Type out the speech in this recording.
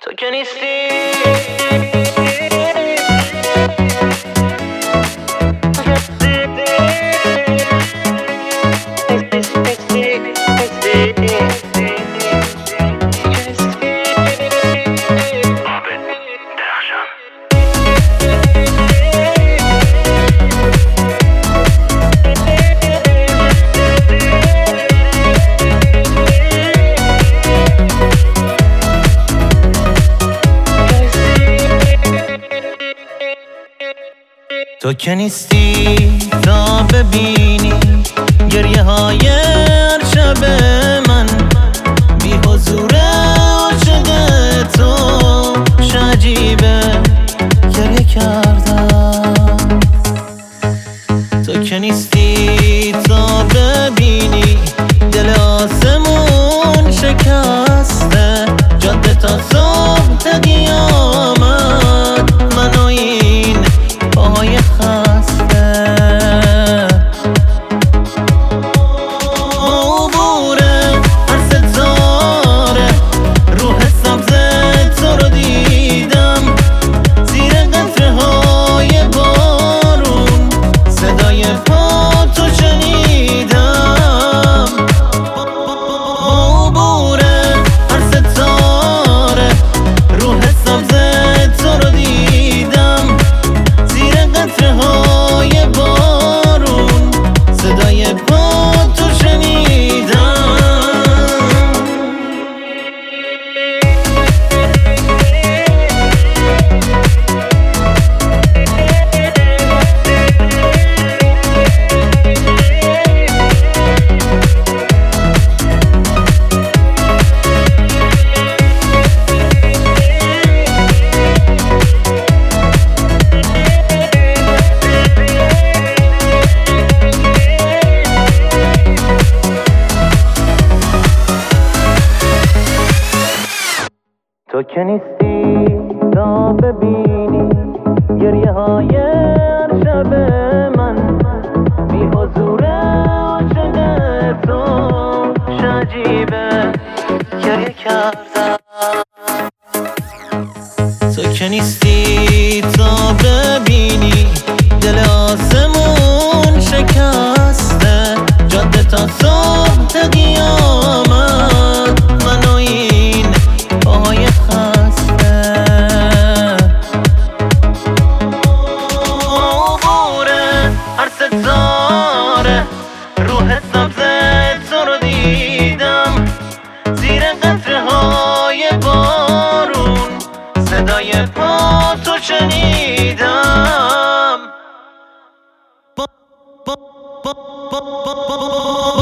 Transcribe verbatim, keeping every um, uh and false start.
تو که نیستی تو که نیستی تا ببینی گریه های هر شب من، بی حضور عاشق تو شجیبه گریه کردم. تو که نیستی تا ببینی دل آسمون شکسته، جاده تا صبح قیامت من و این پاهای خسته. عبوره هر ستاره روح سبز تو رو دیدم، زیر قطره های بارون صدای پا تو شنیدم. عبوره هر ستاره روح سبز تو رو دیدم، زیر قطره های بارون صدای پا تو شنیدم. تو که نیستی تا ببینی گریه های هر شب من، بی حضور عاشق تو شجیبه گریه کردم. تو که نیستی تا ببینی دل آسمون شکسته، جاده تا صبح قیامت من و این پاهای خسته. عبوره هر ستاره روح سبز تو رو دیدم، زیر قطره های بارون صدای پا تو شنیدم.